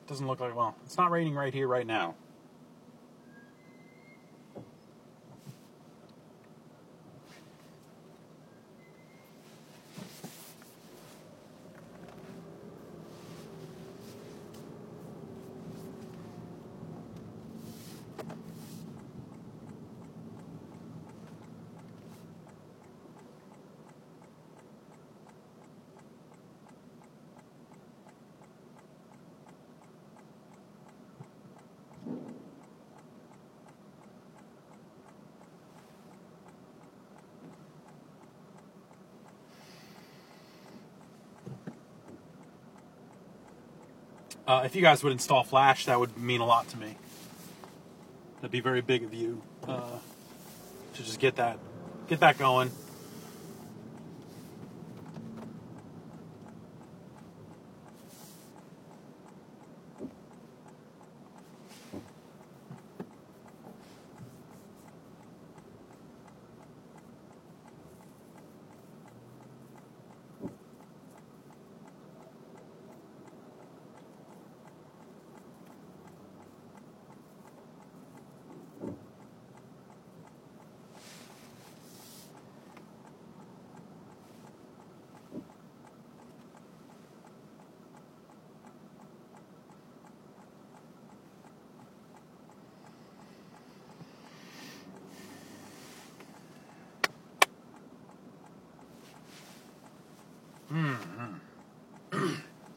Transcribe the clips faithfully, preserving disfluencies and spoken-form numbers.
doesn't look like, well, it's not raining right here, right now. Uh, if you guys would install Flash, that would mean a lot to me. That'd be very big of you uh, to just get that, get that going. Mm-hmm.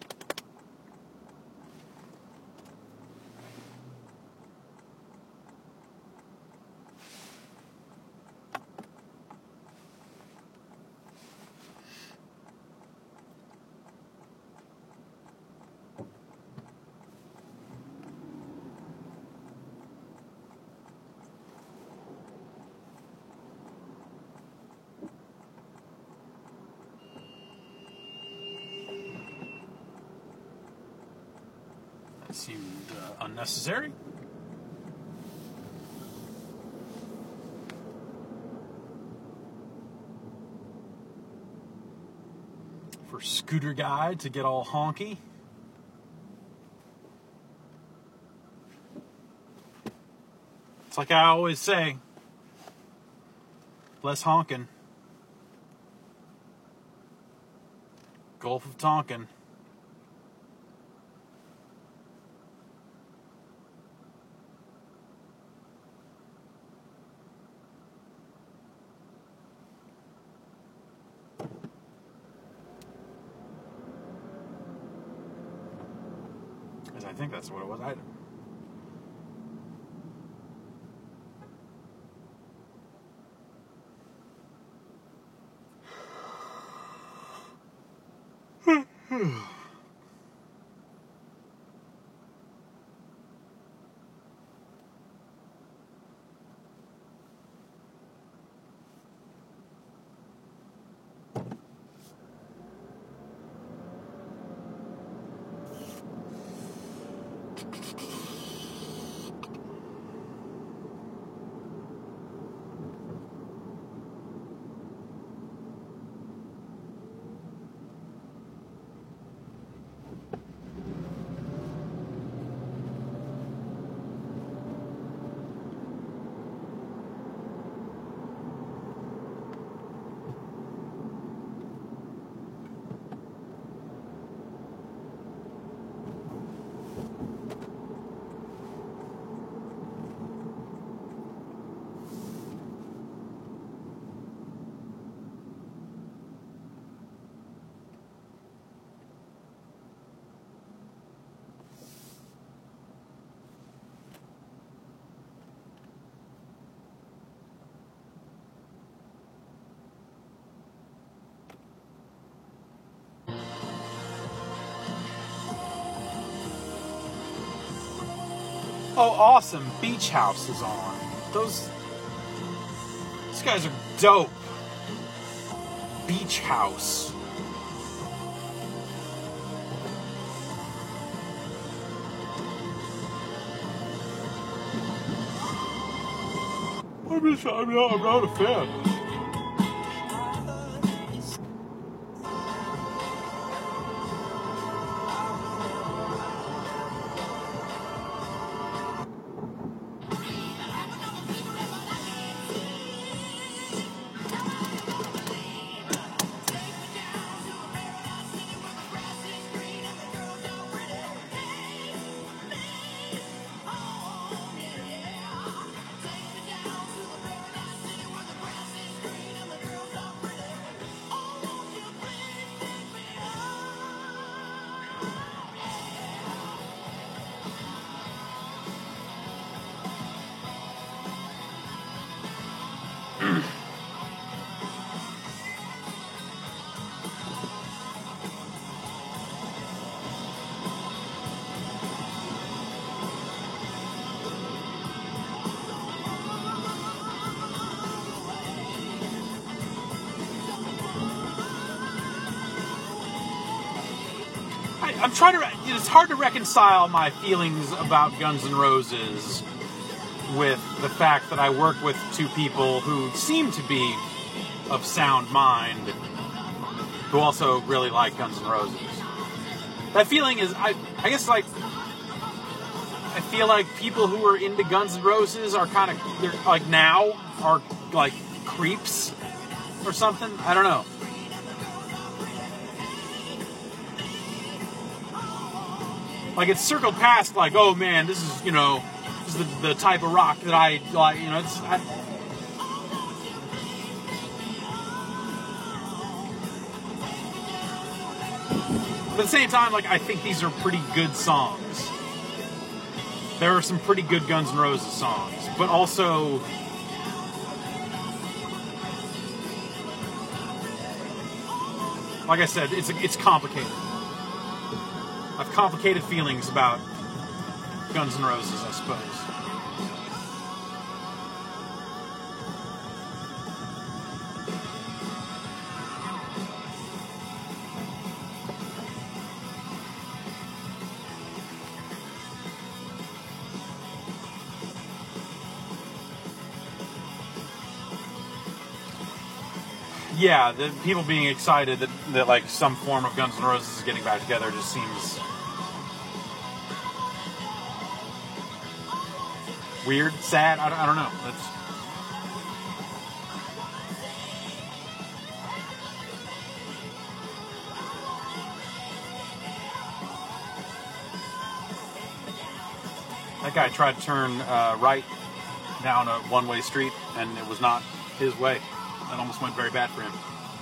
That seemed uh, unnecessary. For Scooter Guy to get all honky. It's like I always say, less honking. Gulf of Tonkin. I think that's what it was. I Oh, awesome. Beach House is on. Those... These guys are dope. Beach House. I'm, just, I'm, not, I'm not a fan. I'm trying to. It's hard to reconcile my feelings about Guns N' Roses with the fact that I work with two people who seem to be of sound mind, who also really like Guns N' Roses. That feeling is, I, I guess, like, I feel like people who are into Guns N' Roses are kind of, they're like now are like creeps or something. I don't know. Like, it's circled past, like, oh man, this is, you know, this is the, the type of rock that I like, you know, it's, I, but at the same time, like, I think these are pretty good songs. There are some pretty good Guns N' Roses songs, but also, like I said, it's it's complicated. I have complicated feelings about Guns N' Roses, I suppose. Yeah, the people being excited that, that like some form of Guns N' Roses is getting back together just seems weird, sad. I don't, I don't know. That's that guy tried to turn uh, right down a one-way street, and it was not his way. That almost went very bad for him.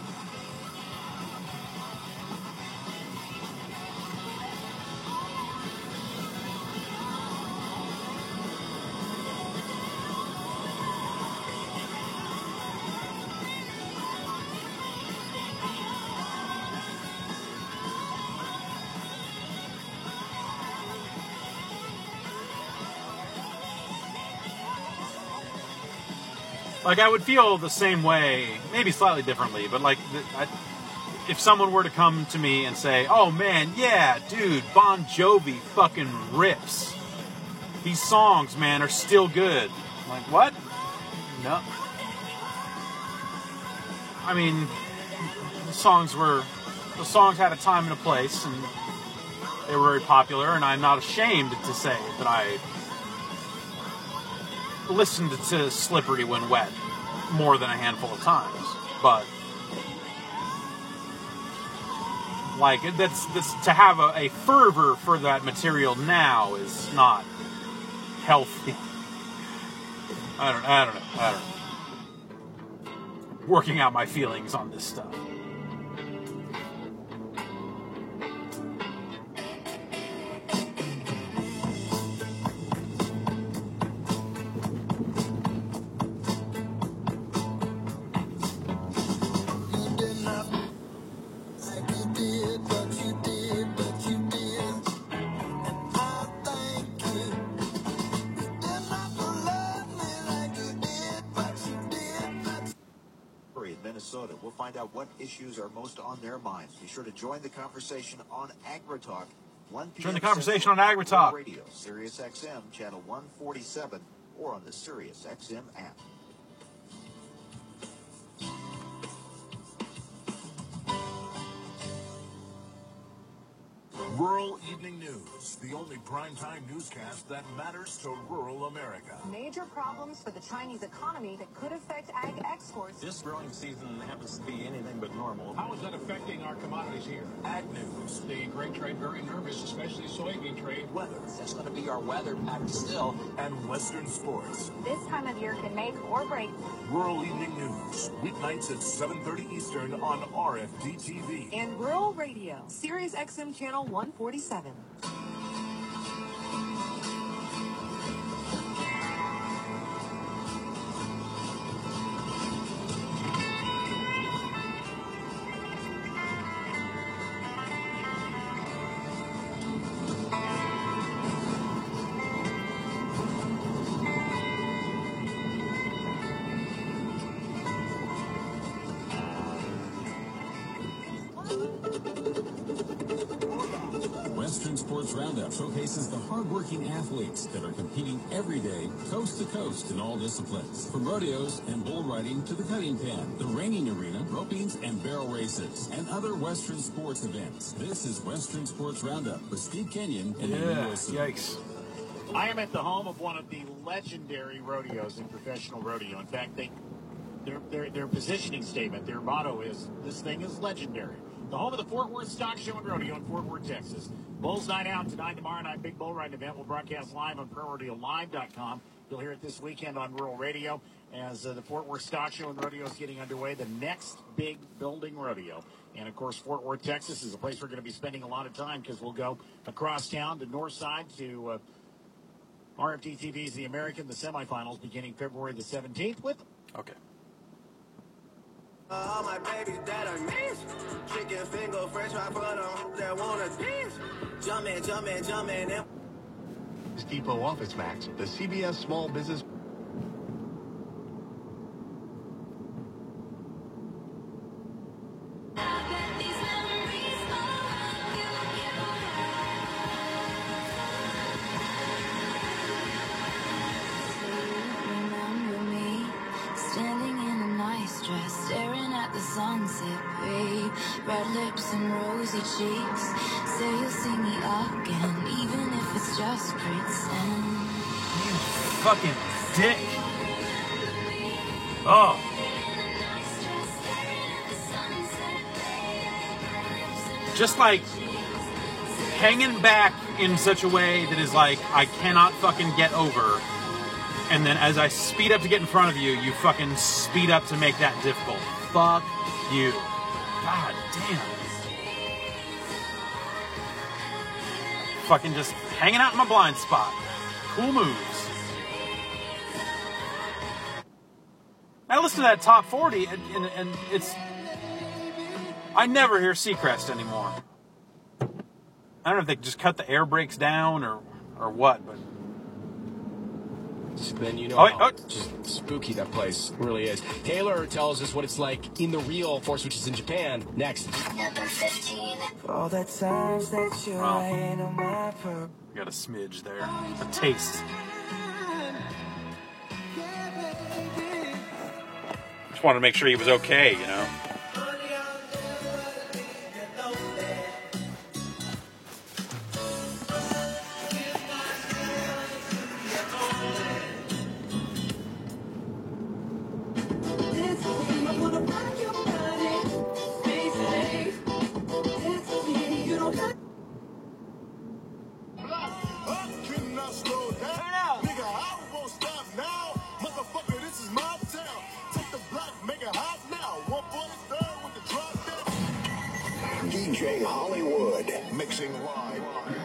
Like, I would feel the same way, maybe slightly differently, but like, I, if someone were to come to me and say, oh man, yeah, dude, Bon Jovi fucking rips. These songs, man, are still good. I'm like, what? No. I mean, the songs were, the songs had a time and a place, and they were very popular, and I'm not ashamed to say that I listened to Slippery When Wet more than a handful of times, but like that's this to have a, a fervor for that material now is not healthy. I don't I don't know. I don't know. Working out my feelings on this stuff. Minnesota. We'll find out what issues are most on their minds. Be sure to join the conversation on AgriTalk. one p.m. Join the conversation on AgriTalk. Radio, Sirius X M, channel one forty-seven, or on the Sirius X M app. Rural Evening News, the only primetime newscast that matters to rural America. Major problems for the Chinese economy that could affect ag exports. This growing season happens to be anything but normal. How is that affecting our commodities here? Ag News, The grain trade very nervous, especially soybean trade. weather, That's going to be our weather pattern still. and Western sports. This time of year can make or break. Rural Evening News, weeknights at seven thirty Eastern on R F D T V. And Rural Radio, Sirius X M channel one forty-seven. Roundup showcases the hardworking athletes that are competing every day, coast to coast in all disciplines. From rodeos and bull riding to the cutting pen, the reining arena, ropings and barrel races, and other Western sports events. This is Western Sports Roundup with Steve Kenyon and Amy Yeah, Wilson. yikes. I am at the home of one of the legendary rodeos in professional rodeo. In fact, they their, their, their positioning statement, their motto is, this thing is legendary. The home of the Fort Worth Stock Show and Rodeo in Fort Worth, Texas. Bulls Night Out tonight, tomorrow night, big bull riding event. We'll broadcast live on pro rodeo live dot com. You'll hear it this weekend on Rural Radio as uh, the Fort Worth Stock Show and Rodeo is getting underway, the next big building rodeo. And, of course, Fort Worth, Texas is a place we're going to be spending a lot of time because we'll go across town to north side to uh, R F D T V's The American, the semifinals beginning February the seventeenth with... Okay. All my babies that I miss. Chicken finger, fresh fry for them that wanna dance. Jumpin', jumpin', jumpin'. And... Depot Office Max, the C B S Small Business. Sunset, babe, red lips and rosy cheeks. Say you'll see me again, even if it's just pretend. You fucking dick. Oh. Just like hanging back in such a way that is like, I cannot fucking get over. And then as I speed up to get in front of you, you fucking speed up to make that difficult. Fuck you. God damn. Fucking just hanging out in my blind spot. Cool moves. I listen to that top forty, and, and, and it's... I never hear Seacrest anymore. I don't know if they just cut the air brakes down or, or what, but... Then you know oh, how oh. just spooky that place really is. Taylor tells us what it's like in the real Force, which is in Japan. Next. Number fifteen. All the times that you Oh. rain on my per- Got a smidge there. A taste. Just wanted to make sure he was okay, you know? D J Hollywood, mixing live.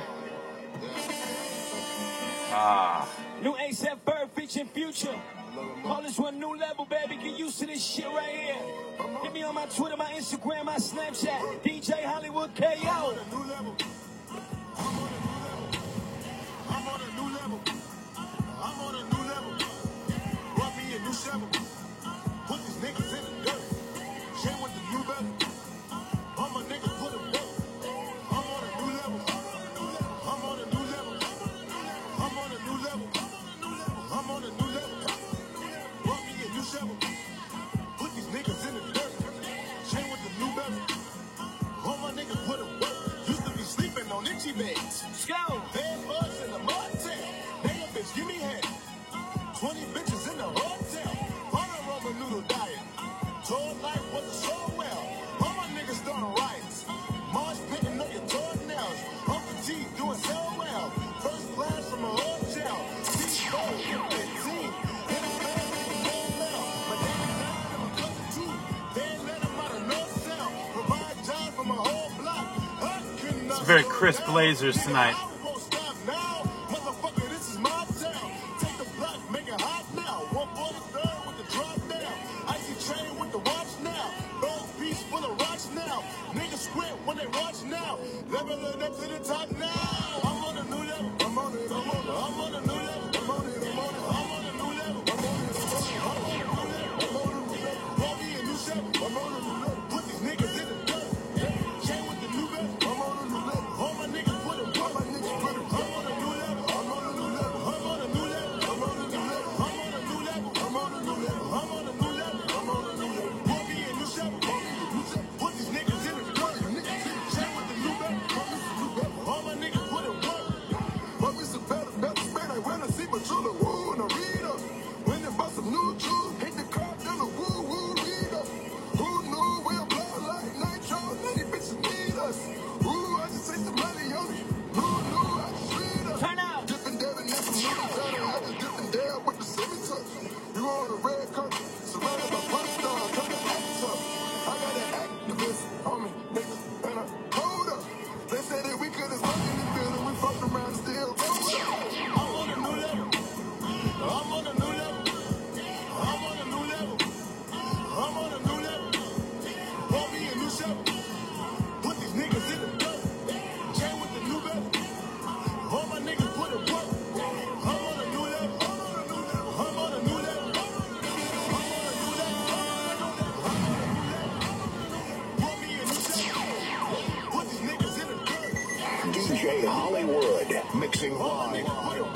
Ah. New A$AP Ferg featuring Future. Call this one new level, baby. Get used to this shit right here. Hit me on my Twitter, my Instagram, my Snapchat. D J Hollywood K O. I'm on a new level. I'm on a new level. Brought me a new shovel. Put these niggas in the dirt. Shane with the new level. All my niggas put them down. I'm on a new level. I'm on a new level. I'm on a new level. I'm on a new level. Brought me a new shovel. Put these niggas in the dirt. Shane with the new level. All my niggas put them down. Used to be sleeping on itchy beds. Let's go. Bad bugs in the motel. Nigga, bitch, give me head. twenty bitches in the hotel. On a Roman noodle diet. Told life wasn't so well. All my niggas starting riots. Mars picking up your toenails. Uncle G doing so well. First class from a hotel. C-four, fifteen. In the bed with the man now. My daddy died and my cousin too. They ain't let him out of no cell. Provide jobs for my whole block. It's very crisp lasers tonight. When they watch now, leveling up to the top now. I'm on a new level. I'm on it. I'm on it. I'm on a new level. I'm on it. I'm on it. I'm on a new level. I'm on it. I'm on a new level. I'm on a new level. Brought me a new shovel. I'm on a new level. Put these niggas in the dirt. Chain with the new belt. I'm on a new level. All my niggas put them. All my niggas. Hollywood, mixing live.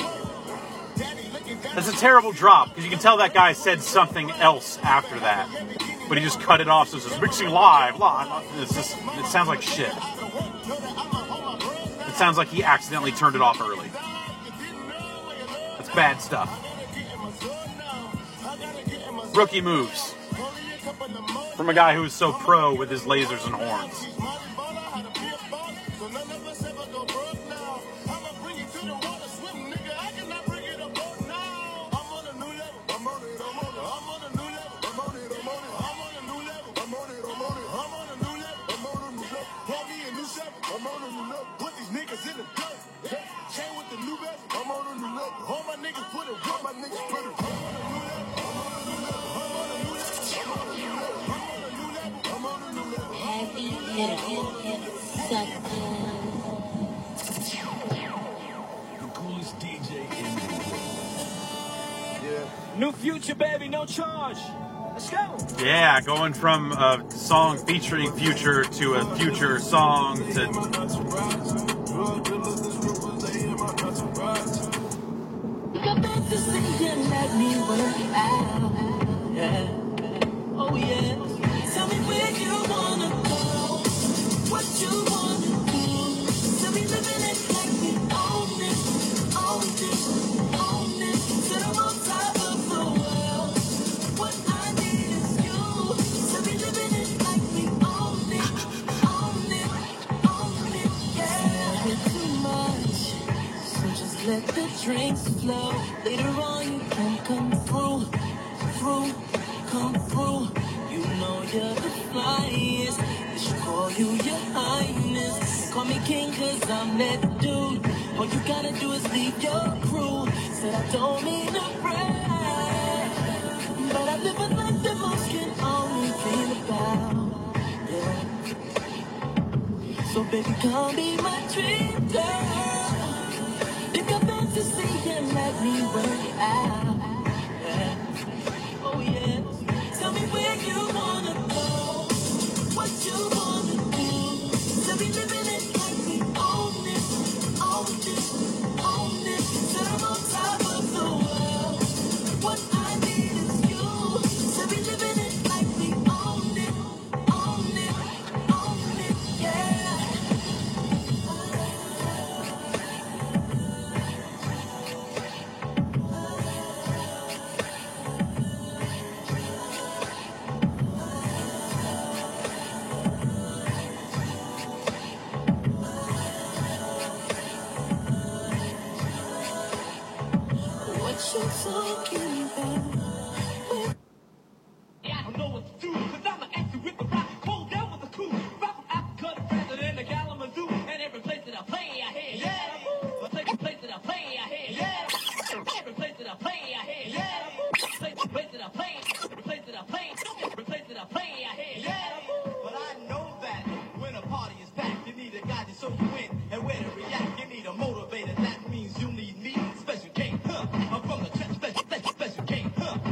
That's a terrible drop, because you can tell that guy said something else after that. But he just cut it off, so it says, mixing live, live. It's just, it sounds like shit. It sounds like he accidentally turned it off early. That's bad stuff. Rookie moves. From a guy who is so pro with his lasers and horns. New Future, baby, no charge. Let's go. Yeah, going from a song featuring Future to a Future song to... Oh yeah, tell me where you wanna go, what you wanna do. Tell me living it like we own it, own it, own it. Sit on top of the world. What I need is you. Tell me living it like we own it, own it, own it. Yeah, it's too much, so just let the drinks flow. Later on you can come through, through. Come through, you know you're the flyest. They should call you your highness. Call me king cause I'm that dude. All you gotta do is leave your crew. Said I don't mean to brag, but I live a life that most can only dream about. Yeah. So baby, come be my dream girl. Pick up fantasy and let me work it out. Yeah. Oh yeah. Tell me where you wanna go, what you wanna do. Tell me living it like we own it, own it, own it. Sit on top of the world. What I need is you. Tell me living it like we own it, own it, own it, yeah. What you talking about? Yeah, I don't know what to do, cause I'm an actor with the rock, pull down with the coup. Rock from Africa to president of Kalamazoo, and every place that I play, I hear, yeah. Every place that I play, I hear, yeah. Every place that I play, I hear, yeah. Every place that I play, every place that I play, every place that I play, I hear, yeah. But I know that when a party is packed, you need a guy to show you in and where to react. You need a motivator, that means you need me. Special game, huh? I'm from the special, special, special game, huh?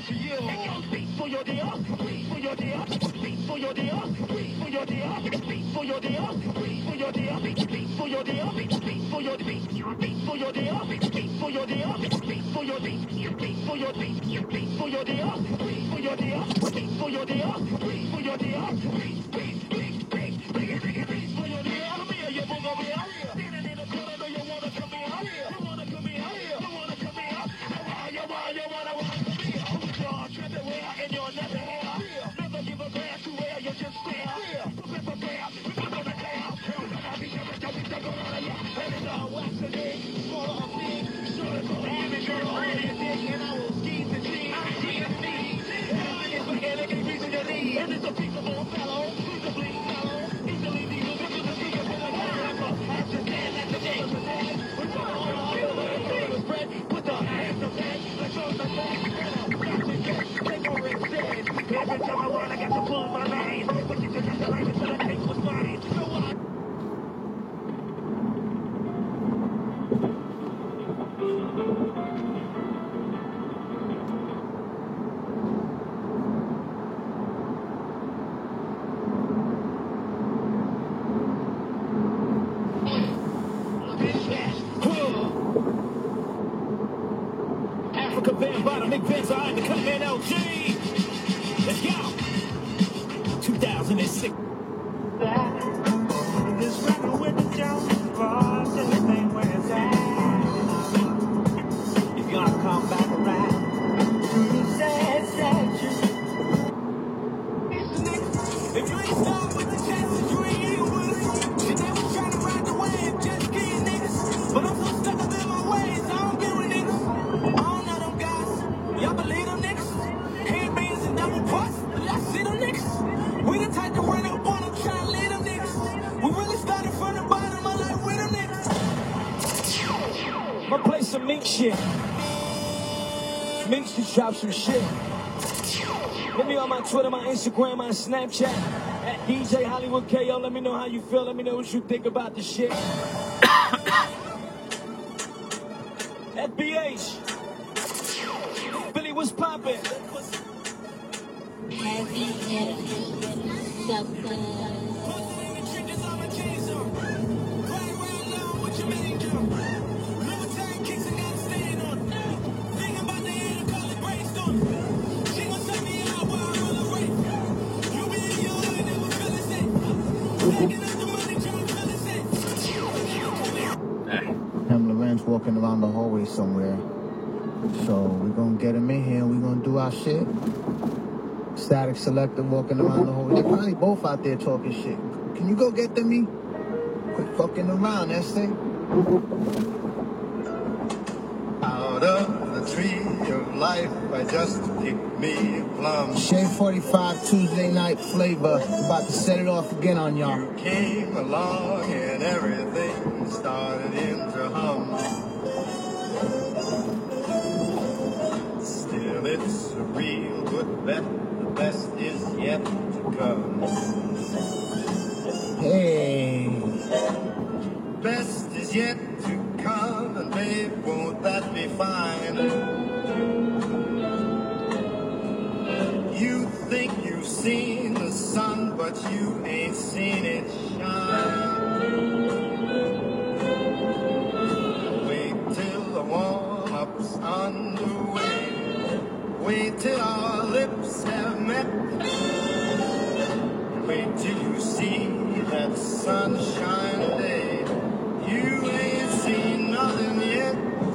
for you. Speak for your dear, speak for your dear, speak for your dear, speak for your dear, speak for your dear, speak for your dear, speak for your dear, speak for your dear, speak for your dear, speak for your dear, speak for your dear, speak for your dear, speak for your dear, speak for your dear, speak for your dear, speak for your dear, speak, speak, speak, speak, speak, speak, speak for your dear. Come here, you booger over here. Standing in the corner, do you wanna come here? You wanna come here? You wanna come here? You wanna, you wanna, wanna come here? You're tripping where and you're never here. Never give a glance to where you just stare. Prepare, prepare, prepare for the tear. I'll be sure to tell me to go on ya. And it's all wax a day, for a thing. Sure to go have it, you're already a dick, and I will ski the G. I'm G and me. And it's like any reason you need. And it's a peaceable fellow, peaceably mellow. Easily legal, this is a secret for the world. I just stand at the day. We're going on all the spread with the hands of that. Let's go the back. Take over instead. Every time I run, I got to pull my lane. But you took the line until the take was mine. So what? Africa Van Bottom, Nick Vance, I am the cut man L G. Let's go. two thousand six. This record with the Jones Ross, everything where it's at. If y'all come back around to the sad, sad truth. If you ain't started with the chances, you ain't even with us. You never try to ride the wave, just kidding niggas. But I'm so stuck up in my ways, I don't get with niggas. I don't know them guys. Y'all believe them niggas? Handbands and double parts. Y'all see them niggas? We the type to run up on them, try to lead them niggas. We really started from the bottom, I like with them niggas. I'ma play some mink shit. Mink should drop some shit. Hit me on my Twitter, my Instagram, my Snapchat. At D J Hollywood K O. Let me know how you feel. Let me know what you think about the shit. F B H. Billy, what's poppin'? Heavy, heavy, something. Him Lorenz walking around the hallway somewhere. So we're gonna get him in here and we're gonna do our shit. Static Selector walking around the hallway. They're probably both out there talking shit. Can you go get them, E? Quit fucking around, Estee. Out of the tree of life, I just picked me a plum. Shade forty-five Tuesday night flavor. About to set it off again on y'all. You came along and everything started into hum. Still, it's a real good bet. The best is yet to come. Hey. Best is yet to come, and babe, won't that be fine? You think you've seen the sun, but you ain't seen it shine. Wait till the warm-up's underway. Wait till our lips have met. Wait till you see that sunshine day. You ain't seen nothing yet.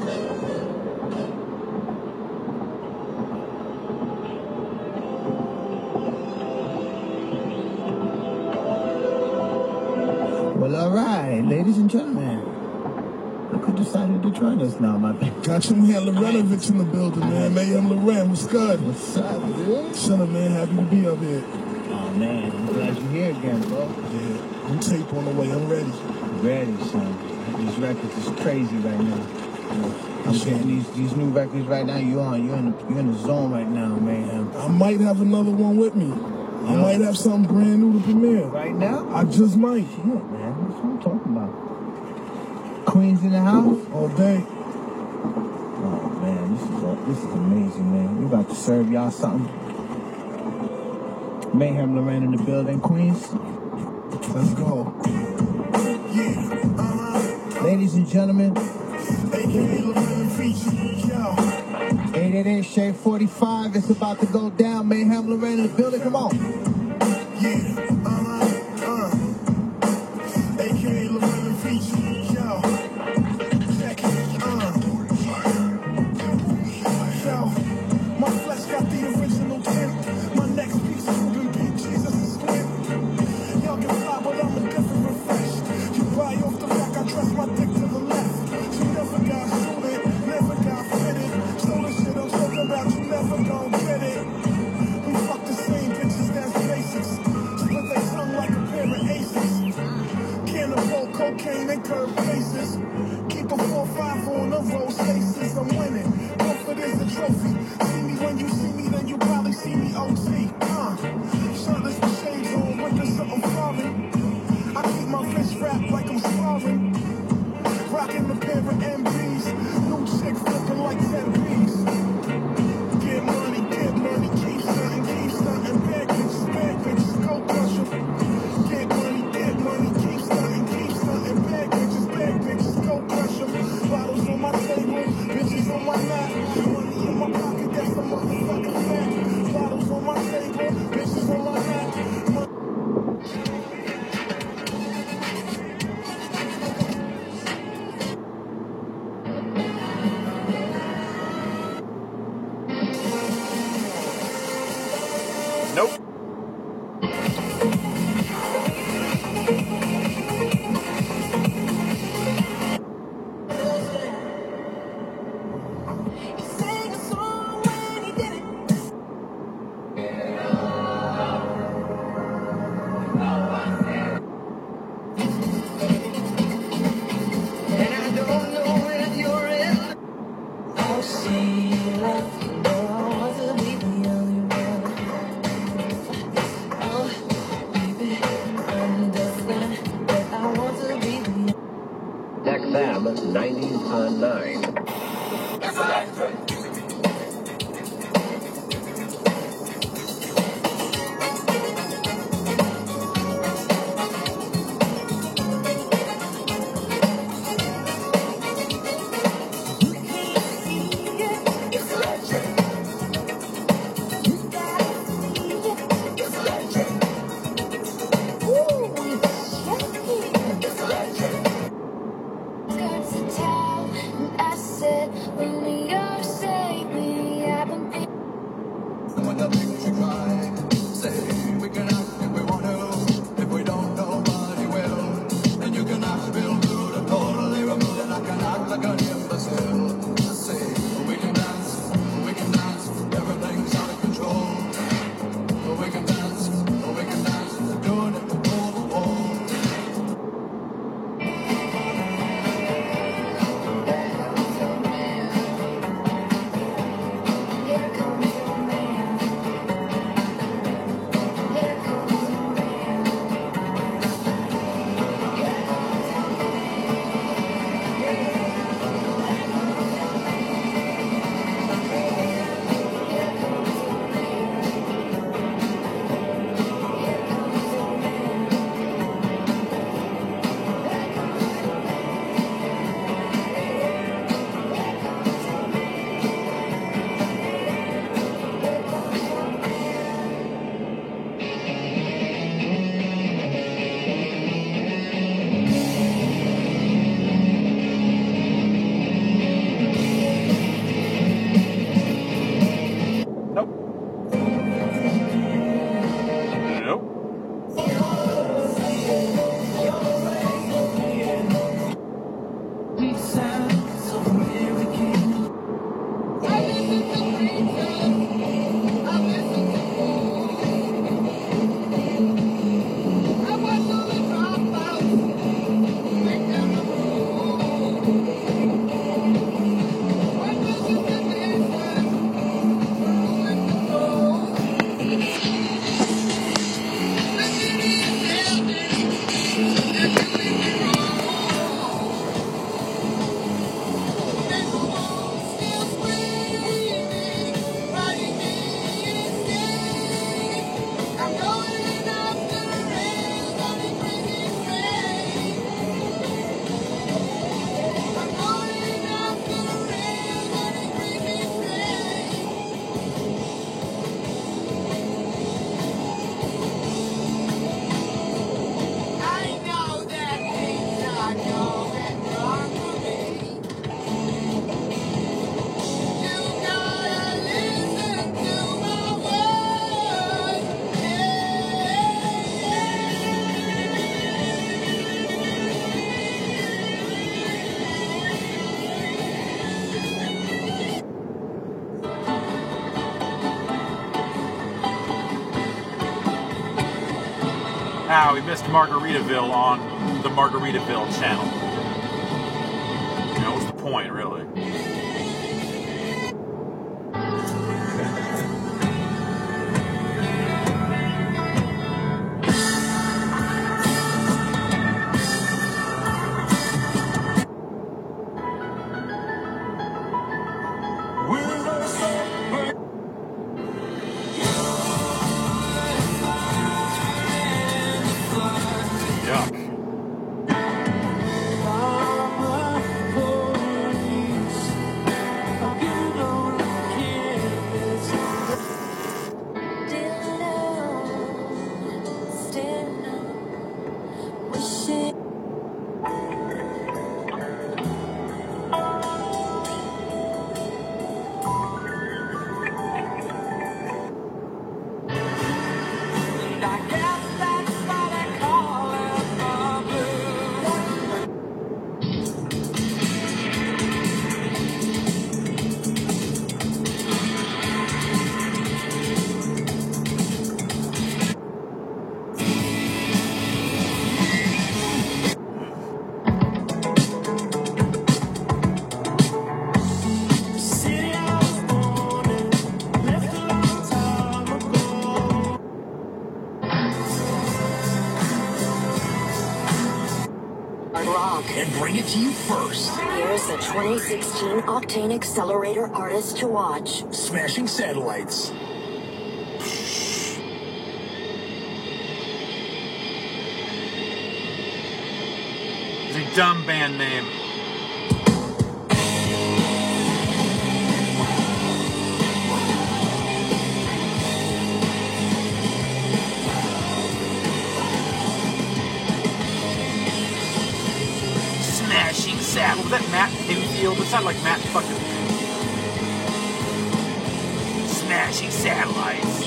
Well, all right, ladies and gentlemen. Look who decided to join us now, my man. Got your man Lorenovich in the building, man. Mayhem Loren, what's good? What's up, dude? Shut up, man. Happy to be up here. Oh, man. I'm glad you're here again, bro. Yeah. I'm tape on the way. I'm ready. Ready, son. These records is crazy right now. I'm getting these these new records right now. You on? You're in the you're in the zone right now, man. I might have another one with me. I Yo. might have something brand new to premiere. Right now? I just might. Shit, man. That's what I'm talking about. Queens in the house? All day. Oh, man. This is So this is amazing, man. We about to serve y'all something. Mayhem Lorraine in the building, Queens. Let's go. Ladies and gentlemen, eight eight eight Shade forty-five. It's about to go down. Mayhem Lorraine in the building. Come on. My flesh got the original tint. My next piece is Ruben P. Jesus is squint. Y'all can fly, but I'm a different refresh. You buy off the rack, I trust my dick to the left. You never got suited, never got fitted. So the shit I'm talking about, you never gon' get it. We fuck the same bitches, that's basics. Split they tongue like a pair of aces. Cannibal, cocaine, and curved faces. Keep a four five on the road faces. I'm winning. Comfort is a trophy. See me when you see me, then you probably see me O T. Uh, shirtless with shades on, winter something foreign. I keep my wrist wrapped like I'm sparring. Rocking the pair of M Bs. New chick flipping like ten Bs. Get money, get money, keep stunting, keep stunting. Bad bitches, bad bitches, go crush 'em. Get money, get money, keep stunting, keep stunting. Bad bitches, bad bitches, go crush 'em. Bottles on my table, bitches on my lap. Money in my pocket, that's a motherfucking fact. Bottles on my table, bitches on my lap. Nope. X M ninety on nine. how he missed Margaritaville on the Margaritaville channel. You know, what's the point, really? And bring it to you first. Here's the twenty sixteen Octane Accelerator artist to watch. Smashing Satellites. It's a dumb band name. Smashing Saddle. Was that Matt Pinfield? It sounded like Matt fucking. Smashing Satellites.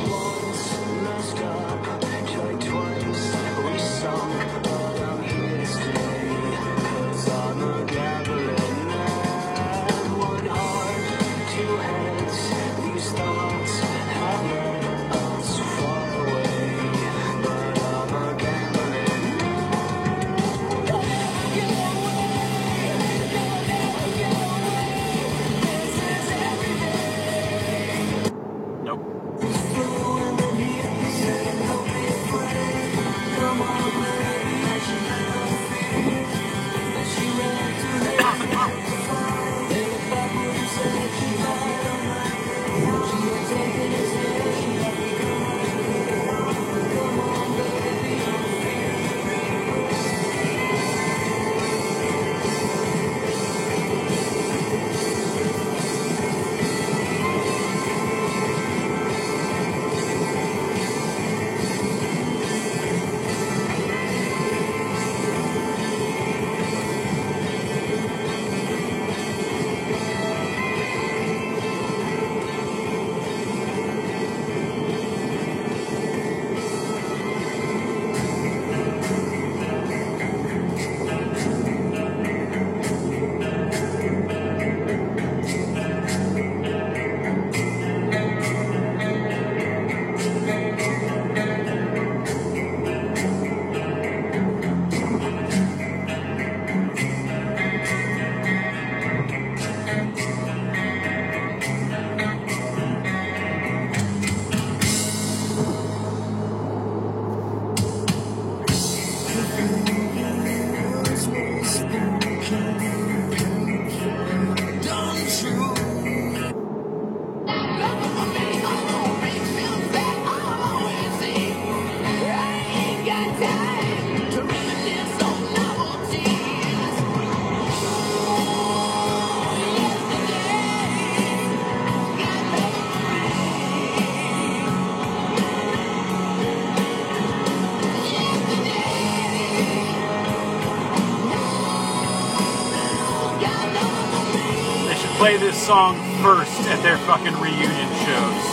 Play this song first at their fucking reunion shows.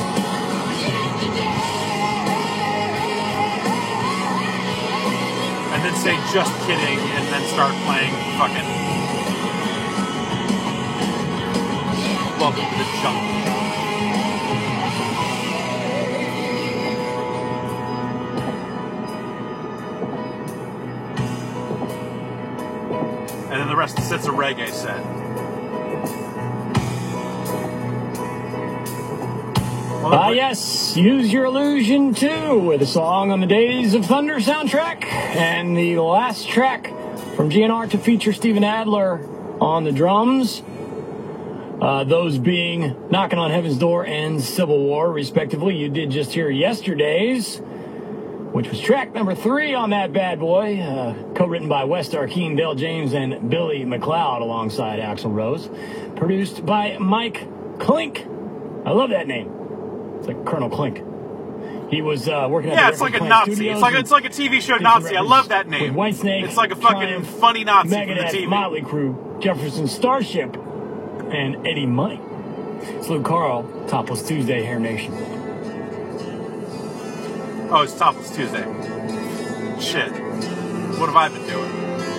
And then say just kidding and then start playing fucking Welcome to the Jungle. rest of the set's a reggae set. Ah, uh, yes, Use Your Illusion two with a song on the Days of Thunder soundtrack, and the last track from G N R to feature Steven Adler on the drums. Uh, those being Knocking on Heaven's Door and Civil War, respectively. You did just hear Yesterday's, which was track number three on that bad boy, uh, co-written by Wes Arkeen, Dale James, and Billy McLeod alongside Axl Rose. Produced by Mike Clink. I love that name. It's like Colonel Clink. He was uh, working at yeah, the it's like a Plant Nazi. Studios It's like it's like a T V show Nazi. I love that name. With Whitesnake, it's like a fucking Triumph, funny Nazi from the Megadeth, T V. Motley Crue, Jefferson Starship, and Eddie Money. It's Luke Carl, Topless Tuesday, Hair Nation. Oh, it's Topless Tuesday. Shit. What have I been doing?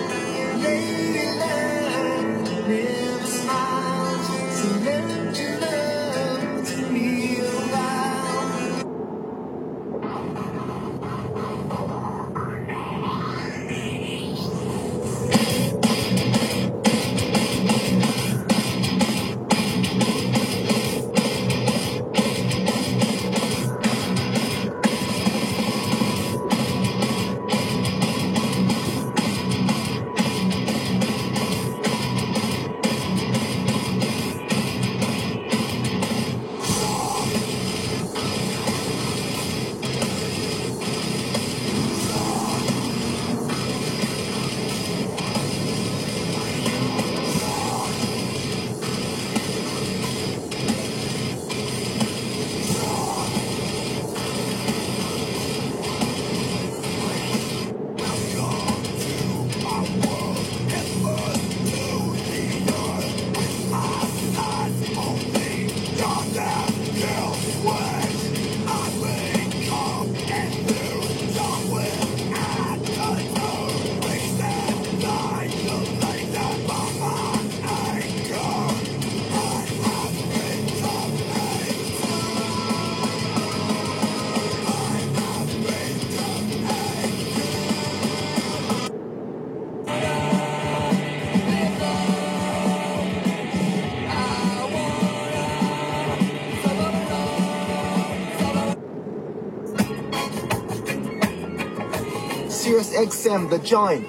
Sirius X M, The Joint.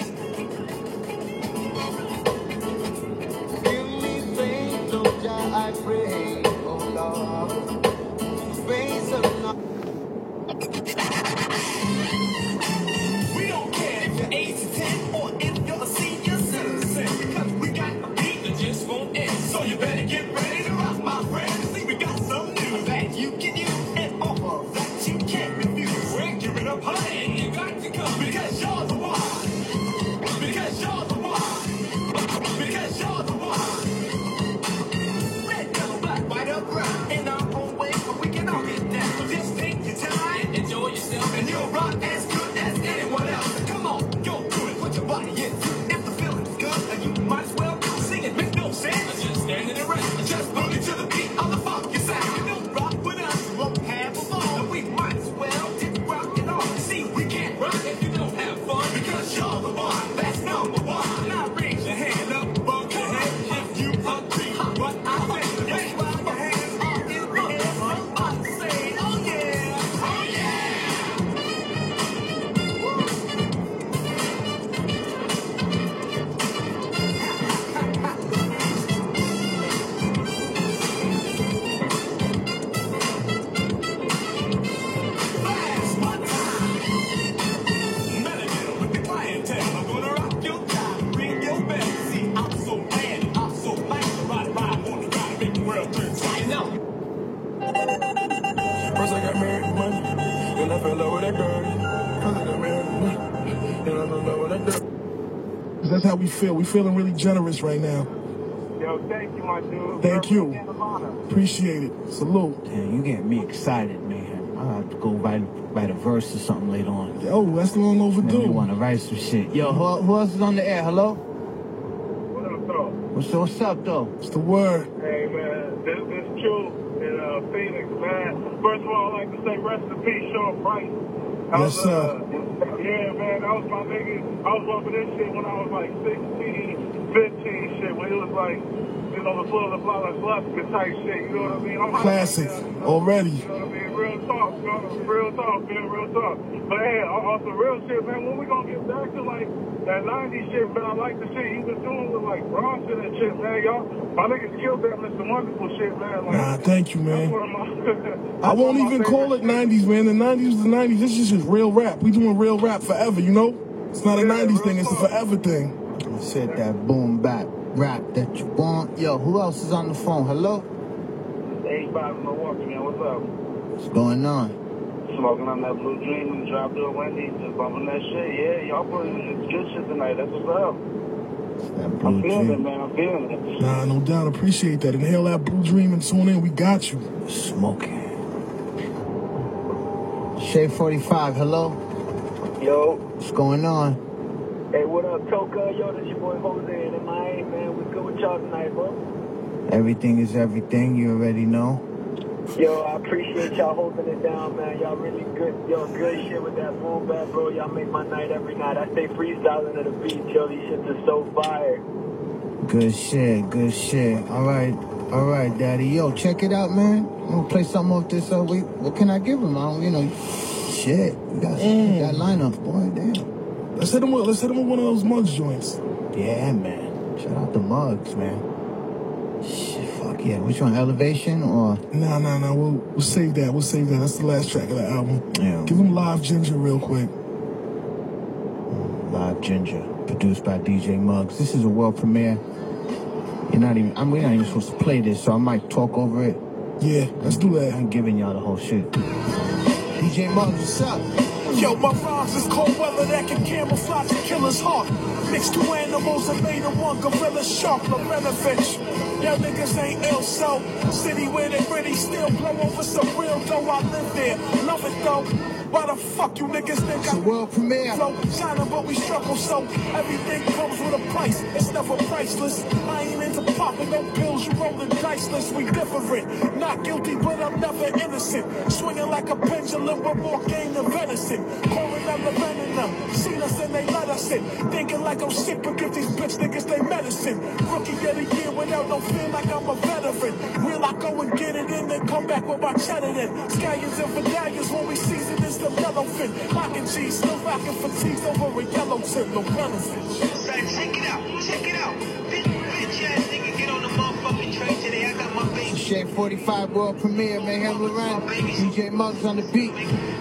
We don't care if you're eight to ten or if you're a senior citizen, because we got a beat that just won't end. So you better get ready to rock, my friend. See, we got some news that you can use and offer that you can't refuse. We're giving up honey, and you got to come because you're the one. Because you're the one. Because you're the one. Red, yellow, black, white, or brown. In our own way, but we can all get down. So just take your time, enjoy yourself, and you'll rock as good as anyone else. Come on, go through it, put your body into it. If the feeling's good, then you might as well sing it. Make no sense. Just standing around, just boogie to the beat of the funky sound. You don't rock with us, you won't have a ball. And we might as well get rockin' on. See, we can't rock if you don't have fun, because you're the one that's number one. Now raise your hand up, bump your head if you agree. What I say, that's why your hands are in the air. I say, oh yeah, oh yeah. Last one time. Melody with the clientele. I'm gonna rock your time, ring your bell. See, I'm so mad, I'm so mad. Ride, ride, wanna ride, make the world turn side. Now, First I got married to money, then I fell in love with that girl. First I got married to money, then I fell in love with that girl. That's how we feel. We feeling really generous right now. Yo, thank you, my dude. Thank you. Appreciate it. Salute. Damn, you get me excited, man. I'll have to go write, write a verse or something later on. Oh, that's long overdue. You want to write some shit. Yo, who, who else is on the air? Hello? What up, though? What's, what's up, though? It's the word. Hey, man, this is true in uh, Phoenix, man. First of all, I'd like to say rest in peace, Sean Price. I Yes, sir. Uh, yeah, man, that was my nigga. I was loving this shit when I was like sixteen, fifteen shit when it was like, you know, the foot of the block, like Luskin type shit, you know what I mean? I'm Classic, already. You know what I mean? Real talk, you know, real talk, man, real talk. But hey, on some real shit, man, when we gonna get back to like that nineties shit, man, I like the shit you was doing with like Bronson and shit, man, y'all. My niggas killed that Mister Wonderful shit, man. Like, Nah, thank you, man. that's one of my- I won't that's one of my even call favorite it nineties, man. The nineties was the nineties. This is just real rap. We doing real rap forever, you know? It's not a nineties thing, it's a forever thing. Said that boom bap rap that you want. Yo, who else is on the phone? Hello? Hey, Bob from Milwaukee, man, what's up? What's going on? Smoking on that Blue Dream and dropped to a Wendy's, just bumping that shit. Yeah, y'all putting good shit tonight. That's what's up. That Blue I'm feeling Dream. it, man. I'm feeling it. Nah, no doubt. Appreciate that. Inhale that Blue Dream and tune in. We got you. Smoking. Shea forty-five, hello? Yo. What's going on? Hey, what up, Toka? Yo, this your boy Jose in Miami, man. We good with y'all tonight, bro. Everything is everything, you already know. Yo, I appreciate y'all holding it down, man. Y'all really good. Yo, good shit with that boom bap, bro. Y'all make my night every night. I stay freestyling at the beach, yo. These shits are so fire. Good shit, good shit. All right, all right, daddy. Yo, check it out, man. I'm gonna play something off this. Uh, week. What can I give him? I don't, you know, shit. We got, we got lineups, boy. Damn. Let's hit him with, let's hit him with one of those Muggs joints. Yeah, man. Shout out the Muggs, man. Shit, fuck yeah. Which one, Elevation or? Nah, nah, nah. We'll, we'll save that. We'll save that. That's the last track of the album. Yeah. Give him Live Ginger real quick. Live Ginger, produced by D J Muggs. This is a world premiere. You're not even, I'm, we're not even supposed to play this, so I might talk over it. Yeah, let's do that. I'm giving y'all the whole shit. D J Muggs, what's up? Yo, my rhymes is cold weather that can camouflage a killer's heart. Mixed two animals and made them one gorilla shark, Lorenovich. Y'all niggas ain't ill, so city where they really still blow over some real dough. I live there, love it though. Why the fuck you niggas think it's a world premiere? Flow shining, but we struggle, so everything comes with a price. It's never priceless. I ain't into popping no pills, you rolling diceless. We different, not guilty, but I'm never innocent. Swinging like a pendulum with more game than venison. Pouring out the venom in them. Seen us and they let us in. Thinking like I'm sick, but give these bitch niggas they medicine. Rookie of the year without no feel like I'm a veteran. Real, I go and get it in, then come back with my cheddar in. Scallions and medallions when we season this the yellowfin. Lock and cheese, still rocking fatigues over a yellow tip. No benefits. Check it out, check it out. Bitch, bitch ass nigga get on the motherfucking train today. I got my baby. Shea forty-five world premiere, Mayhem Laurent. D J Muggs on the beat.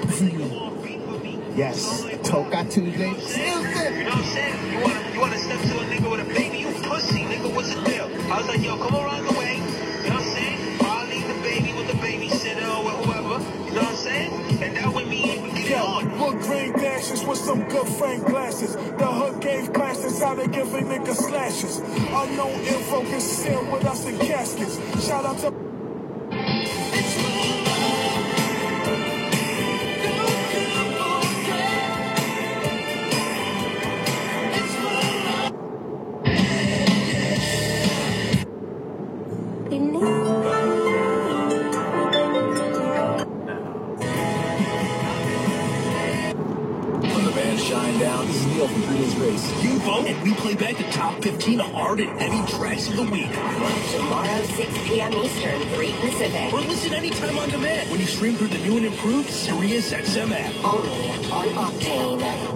Yes, Toka Tuesday. Still You know what I'm saying? You wanna, you wanna step to a nigga with a baby? You pussy, nigga. What's the deal? I was like, yo, come around the way. You know what I'm saying? I'll leave the baby with the babysitter or whoever. You know what I'm saying? And that way me and we get it on. Wood grain dashes with some good frame glasses. The hood gave classes how they give a nigga slashes. Unknown info concealed with us in caskets. Shout out to Shine down. This is Neil from Three Days Grace. You vote, and we play back the top fifteen hard and heavy tracks of the week. Tomorrow, six p.m. Eastern, three Pacific. Or listen anytime on demand when you stream through the new and improved Sirius X M app. Only on Octane.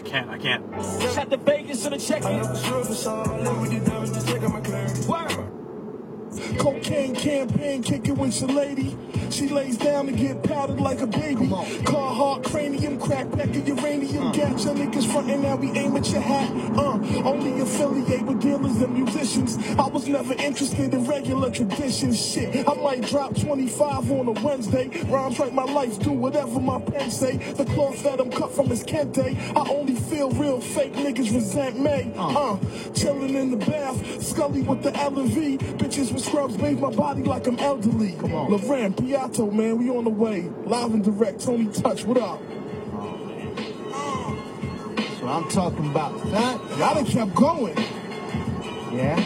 can't. I can't. Shot the Vegas and the check. I never sure the song. Live with the diamonds, just check out my clarity. Word. Cocaine campaign, kicking with your lady. She lays down and get powdered like a baby. Carhartt cranium, crack back of uranium. Uh. Got your niggas frontin', now we aim at your hat. Uh, only affiliate with dealers and musicians. I was never interested in regular traditions. Shit, I might drop twenty-five on a Wednesday. Rhymes like my life, do whatever my pen say. The cloth that I'm cut from is Kente. I only feel real, fake niggas resent me. Uh, chillin' in the bath, Scully with the L and V. Bitches with scrubs bathe my body like I'm elderly. Come on. Laurent, Piatto, man, we on the way. Live and direct, Tony Touch, what up? So I'm talking about that. Y'all done kept going. Yeah?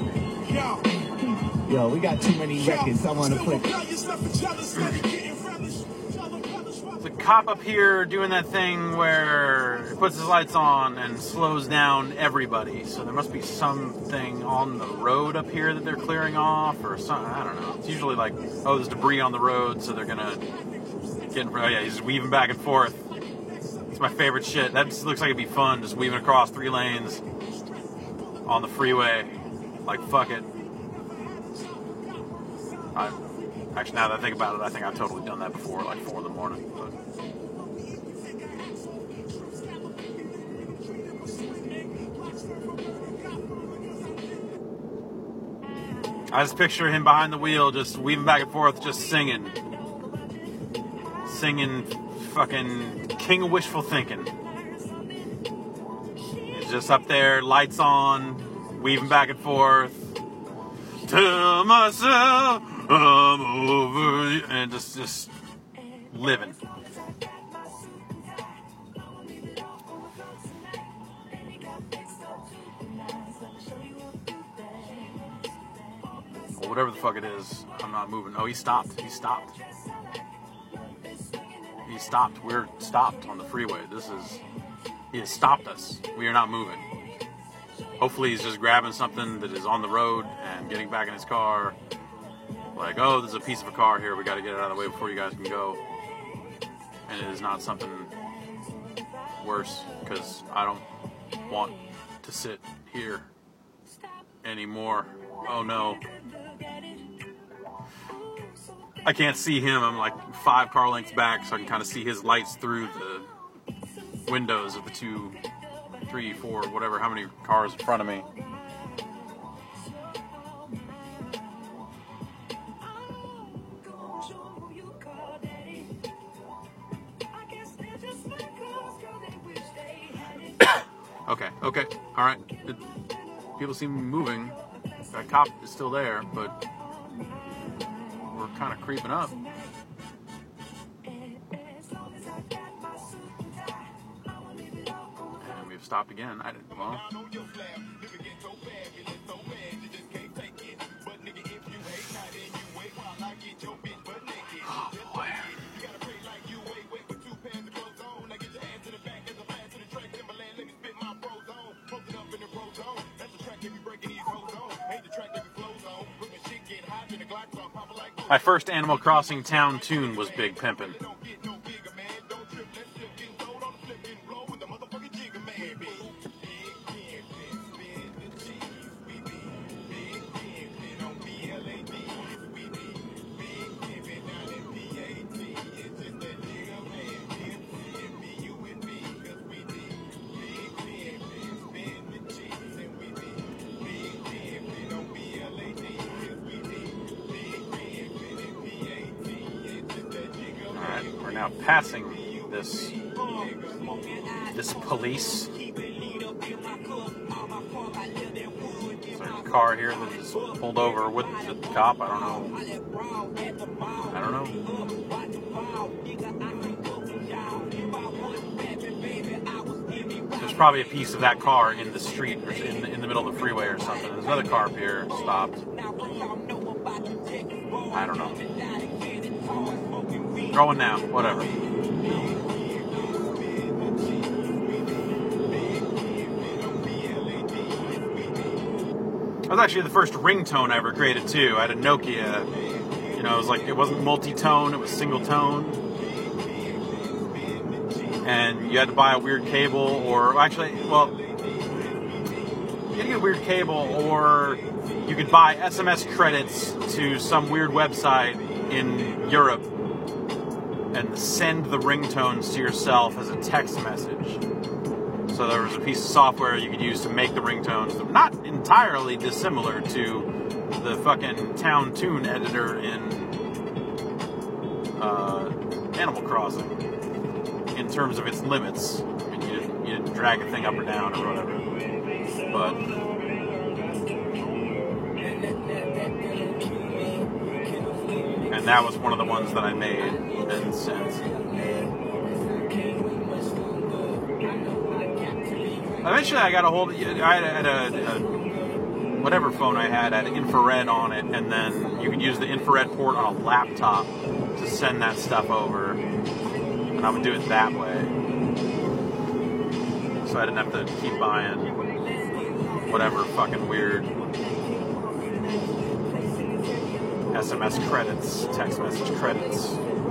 Yo. Yo, we got too many records I want to play. There's a cop up here doing that thing where he puts his lights on and slows down everybody. So there must be something on the road up here that they're clearing off or something. I don't know. It's usually like, oh, there's debris on the road, so they're going to get in front. Oh, yeah, he's just weaving back and forth. It's my favorite shit. That just looks like it'd be fun, just weaving across three lanes on the freeway. Like, fuck it. I, actually, now that I think about it, I think I've totally done that before, like four in the morning. But. I just picture him behind the wheel, just weaving back and forth, just singing. Singing fucking King of Wishful Thinking. He's just up there, lights on, weaving back and forth. Tell myself I'm over you. And just, just living. Well, whatever the fuck it is, I'm not moving. Oh, he stopped. He stopped. He stopped. We're stopped on the freeway. This is... He has stopped us. We are not moving. Hopefully he's just grabbing something that is on the road and getting back in his car. Like, oh, there's a piece of a car here. We got to get it out of the way before you guys can go. And it is not something worse, because I don't want to sit here anymore. Oh, no. I can't see him. I'm like five car lengths back, so I can kind of see his lights through the windows of the two, three, four, whatever, how many cars in front of me. Okay, okay, all right. It, people seem to be moving. That cop is still there, but we're kind of creeping up. And we've stopped again. I didn't, well. Oh, boy. My first Animal Crossing town tune was Big Pimpin'. Now passing this this police. There's a car here that is pulled over with the cop. I don't know. I don't know. There's probably a piece of that car in the street or in the, in the middle of the freeway or something. There's another car up here stopped. I don't know. Going now, whatever. That was actually the first ringtone I ever created too. I had a Nokia. You know, it was like, it wasn't multi-tone, it was single tone. and you had to buy a weird cable, or actually, well, you had to get a weird cable, or you could buy S M S credits to some weird website in Europe and send the ringtones to yourself as a text message. So there was a piece of software you could use to make the ringtones, not entirely dissimilar to the fucking Town Tune editor in uh, Animal Crossing, in terms of its limits. I mean, you didn't, you didn't drag a thing up or down or whatever. But and that was one of the ones that I made and sent. Eventually, I got a hold of. I had a, a whatever phone I had had infrared on it, and then you could use the infrared port on a laptop to send that stuff over, and I would do it that way, so I didn't have to keep buying whatever fucking weird S M S credits, text message credits.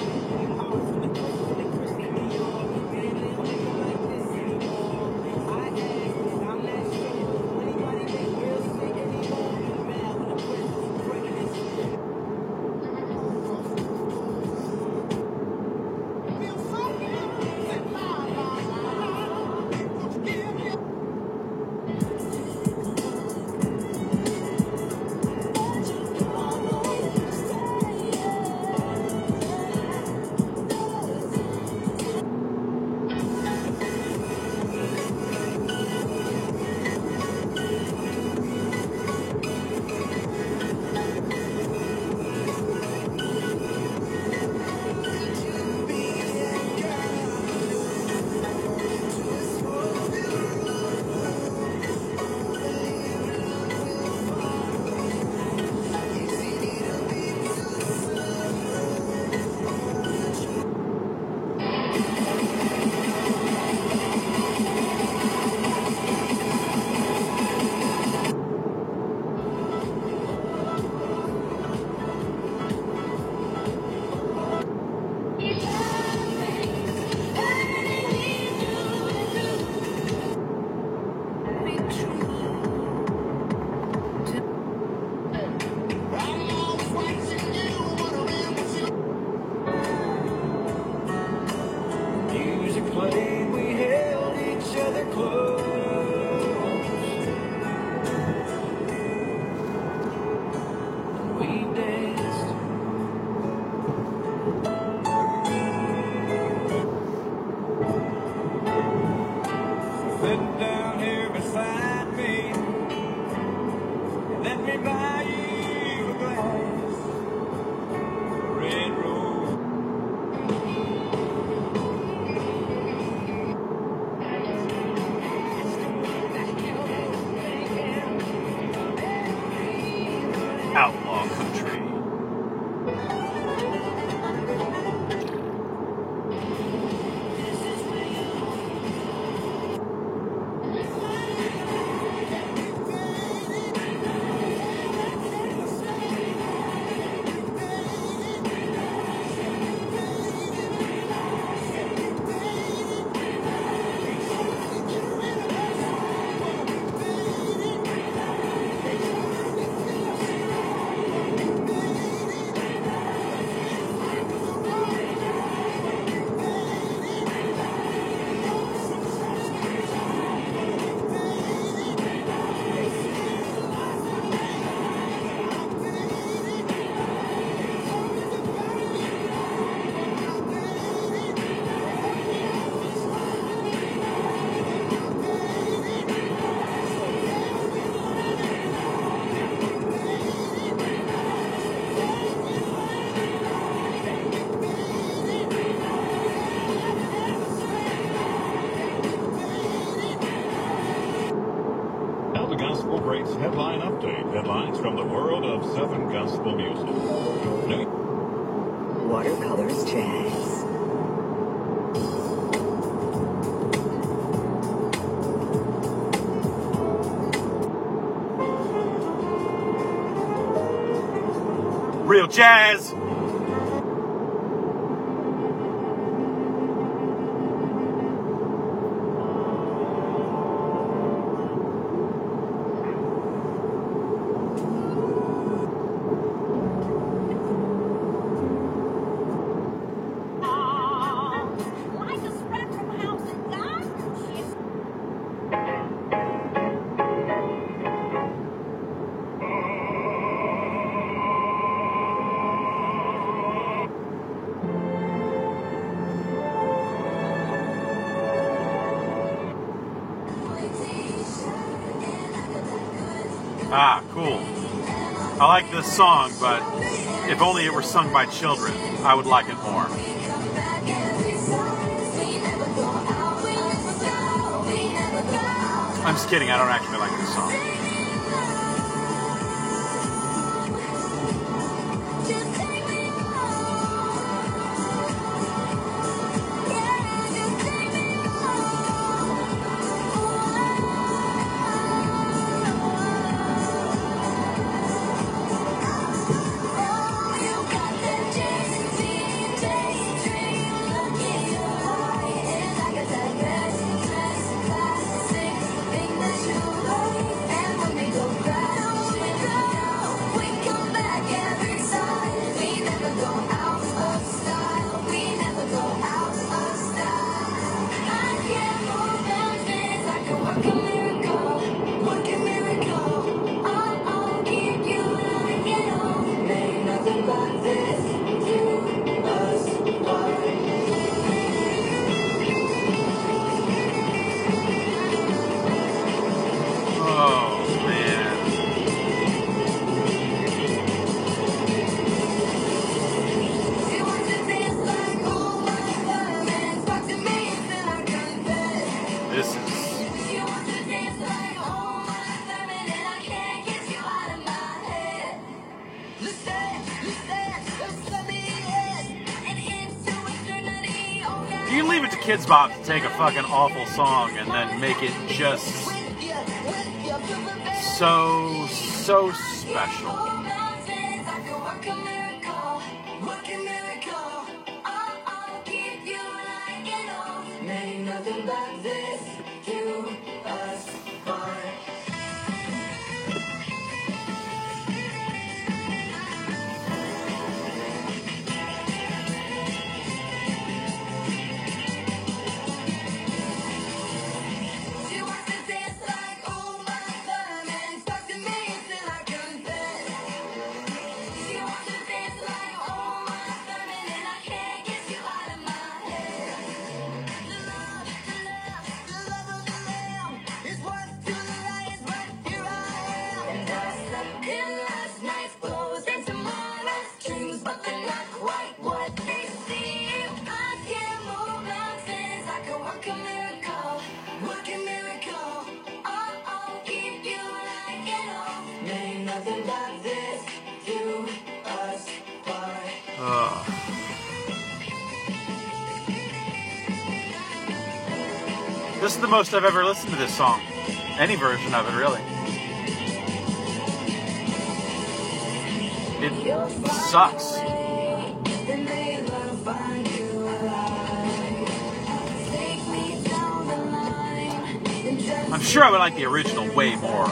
Outlaw country. Headline update. Headlines from the world of Southern gospel music. New- Watercolors Jazz. Real jazz. Ah, cool. I like this song, but if only it were sung by children, I would like it more. I'm just kidding, I don't actually like this song. You can leave it to Kids Bop to take a fucking awful song and then make it just so, so special. This is the most I've ever listened to this song. Any version of it, really. It sucks. I'm sure I would like the original way more.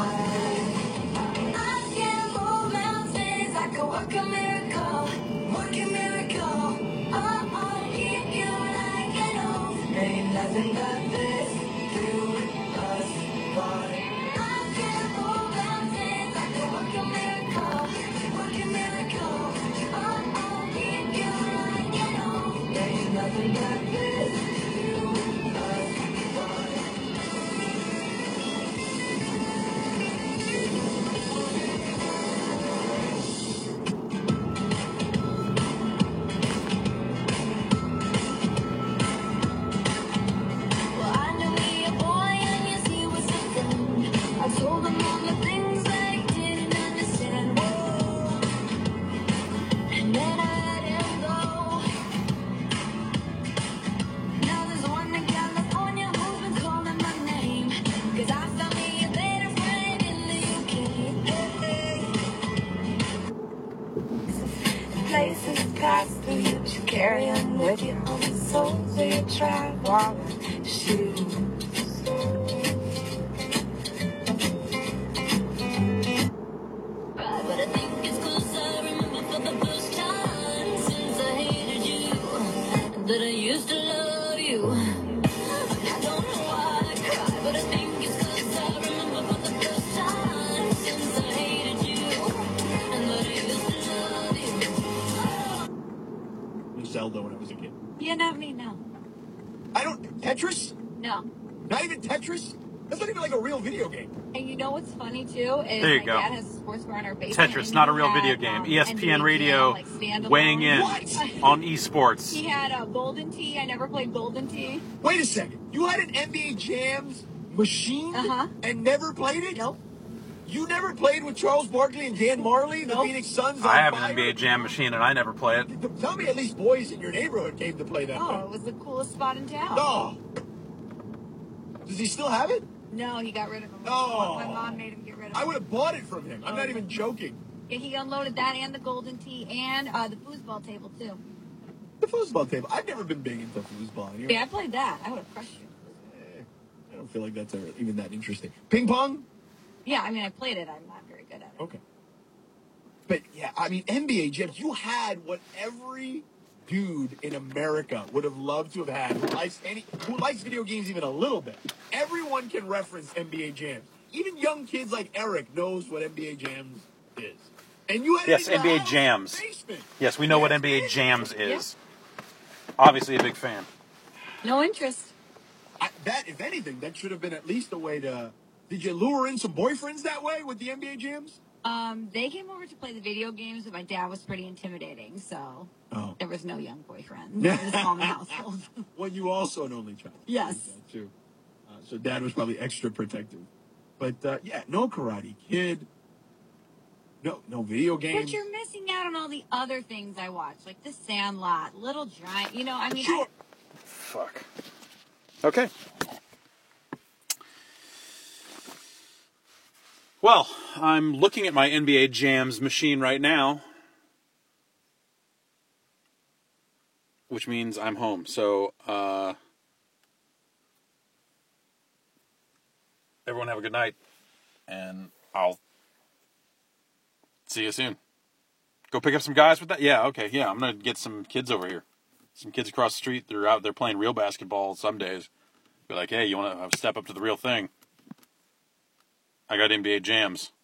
Places pass through you, you carry on with you on the soles of your track, walk shoes. But I think it's 'cause I remember for the first time since I hated you that I used to love you. I don't know why I cry, but I think it's 'cause I remember for the first time since I hated you and that I used to love you. Zelda when I was a kid. Yeah, not me, no. I don't. Tetris? No. Not even Tetris? That's not even like a real video game. And you know what's funny too is There you my go. dad has a sports bar in our basement. Tetris, and not he a real had, video game. um, E S P N N B A Radio Jam, like, standalone. weighing in What? on esports. He had a Golden Tee. I never played Golden Tee. Wait a second. You had an N B A Jams machine Uh-huh. and never played it? Nope. You never played with Charles Barkley and Dan Marley, the Nope. Phoenix Suns on I have an fire? N B A Jam machine and I never play it. Tell me at least boys in your neighborhood came to play that Oh, thing. it was the coolest spot in town. No. Does he still have it? No, he got rid of him. No. My mom made him get rid of him. I would have bought it from him. I'm not even joking. Yeah, he unloaded that and the Golden Tee and uh, the foosball table too. The foosball table. I've never been big into foosball. You know? Yeah, I played that. I would have crushed you. I don't feel like that's ever, even that interesting. Ping pong? Yeah, I mean, I played it. I'm not very good at it. Okay. But yeah, I mean, N B A Jams, you had what every dude in America would have loved to have had who likes any who likes video games even a little bit. Everyone can reference N B A Jams. Even young kids like Eric knows what N B A Jams is. And you had Yes, it in N B A your house, Jams. basement. Yes, we know what N B A Jams is. Obviously a big fan. No interest. I, that, if anything, that should have been at least a way to. Did you lure in some boyfriends that way with the N B A Jams? Um, they came over to play the video games, but my dad was pretty intimidating, so Oh. there was no young boyfriends in the small household. Well, you also an only child. Yes. That too. Uh, so dad was probably extra protective. But uh, yeah, no Karate Kid. No, no video games. But you're missing out on all the other things I watch, like The Sandlot, Little Giant. You know, I mean, Sure. Fuck. Okay. Well, I'm looking at my N B A Jams machine right now, which means I'm home. So, uh, everyone have a good night, and I'll see you soon. Go pick up some guys with that? Yeah, okay, yeah, I'm going to get some kids over here. Some kids across the street, they're out there playing real basketball some days. Be like, hey, you want to step up to the real thing? I got N B A Jams.